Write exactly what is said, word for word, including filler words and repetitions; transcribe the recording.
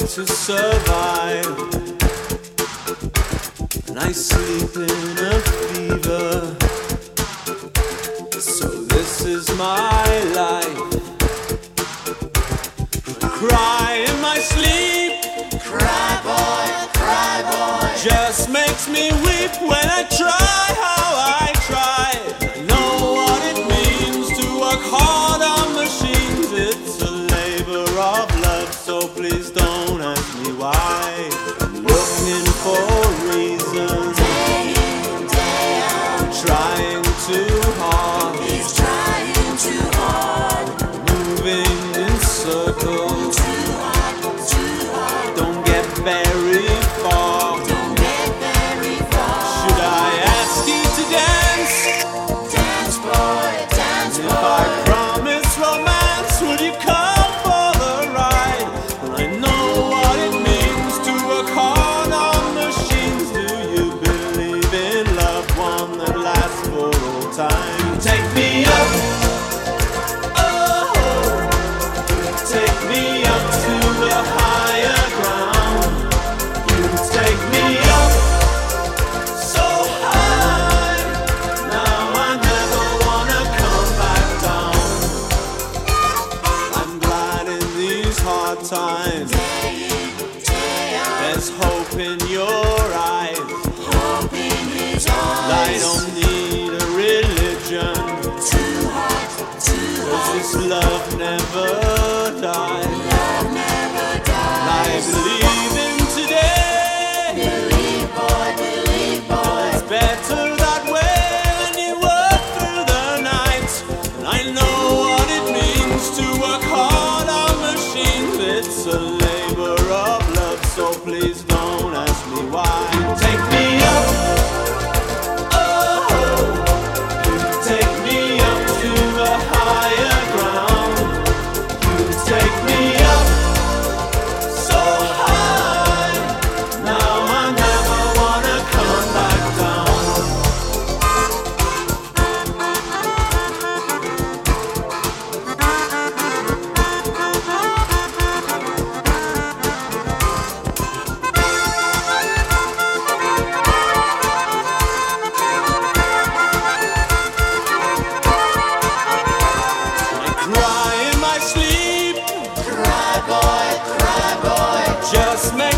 to survive, and I sleep in a fever. So this is my life. I cry in my sleep. Cry boy, cry boy. Just makes me weep when I try how I try. I know what it means to work hard on machines. It's a labor of love, so please don't ask me why. I'm looking for reasons, Day in, day out. trying too hard, He's trying too hard. moving in circles, Too hard, too hard. don't get very far. Don't get very far. Should I ask you to dance? Dance boy, dance If I boy. promise romance, would you come for the ride? And I know what it means to work hard on machines. Do you believe in love, one that lasts for all time? Take me up, oh, take me up to the higher ground. You take me up so high. Now I never wanna come back down. I'm glad in these hard times Day in, day out. there's hope in your eyes. Hope in his I eyes. don't need a religion, Too hot, too 'cause hot. this love never dies. Love never I dies. believe in today. Believe boy, believe boy. It's better that way when you work through the night. And I know what it means to work hard on machines. It's a labor of love, so please don't ask me why. Take me up, oh, take me up to the higher ground. You take me up so high. Now I never wanna come back down. I cry in my sleep. Cry boy, cry boy. Just make